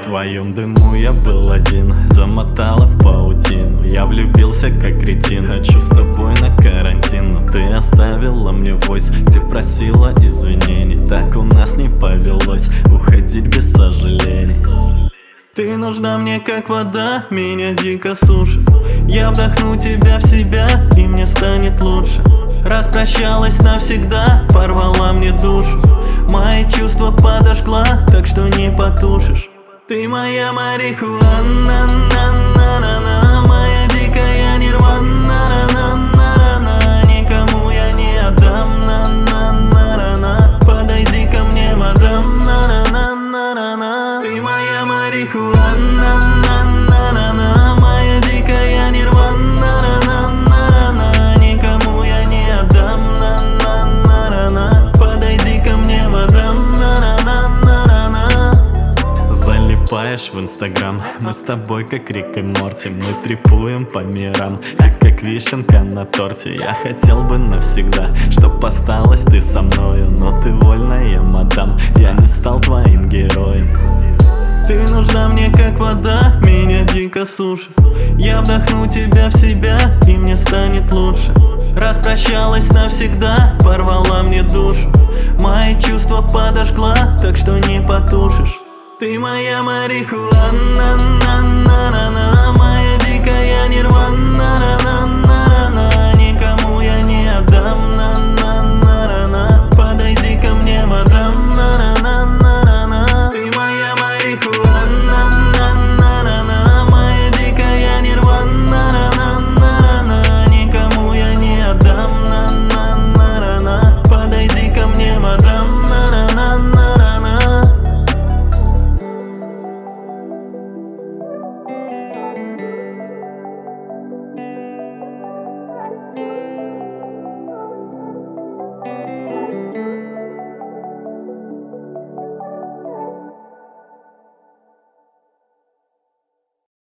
твоем дыму я был один, замотала в паутину. Я влюбился как кретин, хочу с тобой на карантин. Но ты оставила мне войс, где просила извинений. Так у нас не повелось уходить без сожалений. Ты нужна мне как вода, меня дико сушит. Я вдохну тебя в себя, и мне станет лучше. Распрощалась навсегда, порвала мне душу. Мои чувства подожгла, так что не потушишь. Ты моя марихуана, на-на-на-на, моя дикая нирвана, на-на-на-на. Никому я не отдам, на-на-на-на. Подойди ко мне, мадам, на-на-на-на. Ты моя марихуана, на-на-на-на, моя дикая нирвана, на-на-на-на. Никому я не отдам, на-на-на-на. Подойди ко мне, мадам, на-на-на-на. Залипаешь в инстаграм, мы с тобой как Рик и Морти. Мы трипуем по мирам, как вишенка на торте. Я хотел бы навсегда, чтоб осталась ты со мною. Но ты вольная, мадам, я не стал твоим героем. Ты нужна мне как вода, меня дико сушит. Я вдохну тебя в себя, и мне станет лучше. Распрощалась навсегда, порвала мне душу. Мои чувства подожгла, так что не потушишь. Ты моя марихуана.